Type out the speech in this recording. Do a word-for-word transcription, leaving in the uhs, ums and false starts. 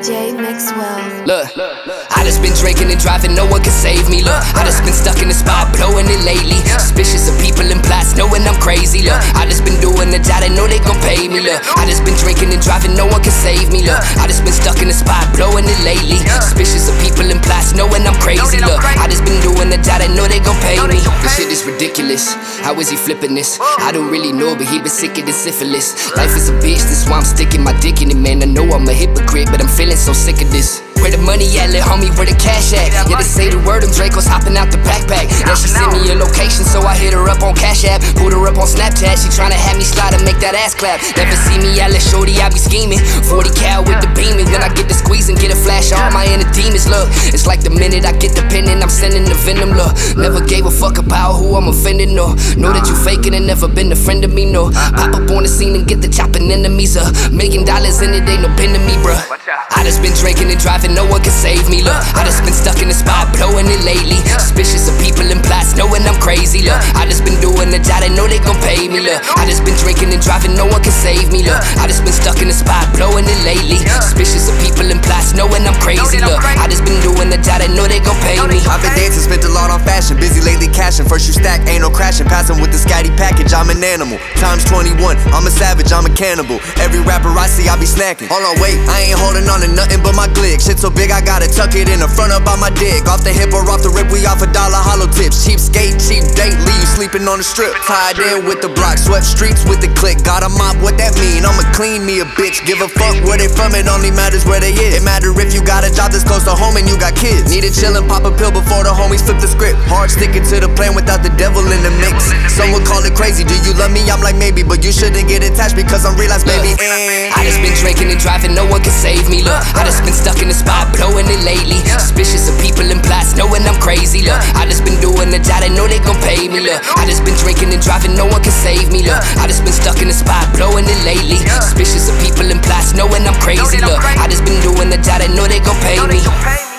J Maxwell. Look, I just been drinking and driving, no one can save me. Look, I just been stuck in the spot, blowing it lately. Suspicious of people in plots, knowing I'm crazy. Look, I just been doing the job, they know they gon' pay me. Look, I just been drinking and driving, no one can save me. Look, I just been stuck in the spot, blowing it lately. Suspicious of people in plots, knowing I'm crazy. Look, I just been doing the job, they know they gon' pay me. This shit is ridiculous. How is he flipping this? I don't really know, but he been sicker than syphilis. Life is a bitch, that's why I'm sticking my dick in it, man. I know I'm a hypocrite, but I'm feeling so sick of this. Where the money at, little homie, where the cash at? Yeah, they say the word, them Dracos hopping out the backpack. Now she sent me a location, so I hit her up on Cash App. Put her up on Snapchat, she tryna have me slide and make that ass clap. Never see me at Lil' Shorty, I be scheming. forty cal with the beaming. When I get the squeezing, get a flash, all my inner demons. Look, it's like the minute I get the pen and I'm sending the venom. Look, never gave a fuck about who I'm offending, no. Know that you faking and never been a friend of me, no. Pop up on the scene and get the chopping enemies. A million dollars in it, ain't no pen to me, bruh. I just been drinking and driving, no one can save me. Look, I just been stuck in the spot, blowing it lately. Suspicious of people in plots, knowing I'm crazy. Look, I just been doing the job, they know they gon' pay me. Look, I just been drinking and driving, no one can save me. Look, I just been stuck in the spot, blowing it lately. Suspicious of people in plots, knowing I'm crazy. Look, I just been doing the job, they know they gon' pay me. I've been dancing, spent a lot on fashion, busy lately cashing. First you stack, ain't no crashing, passing with the scatty package. I'm an animal, times twenty-one, I'm a savage, I'm a cannibal. Every rapper I see, I be snacking. Hold on, wait, I ain't holding on to nothing but my glick. Shit so big, I gotta tuck it in the front up by my dick. Off the hip or off the rip, we off a dollar hollow tips. Cheap skate, cheap date, leave you sleeping on the strip. Tied in with the block, swept streets with the click. Got a mop, what that mean? I'ma clean me a bitch. Give a fuck where they from, it only matters where they is. It matter if you got a job that's close to home and you got kids. Need to chill and pop a pill before the homies flip the script. Hard sticking to the plan without the devil in the mix. Some would call it crazy, do you love me? I'm like maybe, but you shouldn't get attached because I'm realized baby. And I just been drinking and driving, no one can save me. Look, I just been stuck in the spot, blowing it lately. Suspicious of people in plots, knowing I'm crazy. Look, I just been doing the job, they know they gon' pay me. Look, I just been drinking and driving, no one can save me. Look, I just been stuck in the spot, blowing it lately. Suspicious of people in plots, knowing I'm crazy. Look, I just been doing the job, they know they gon' pay me.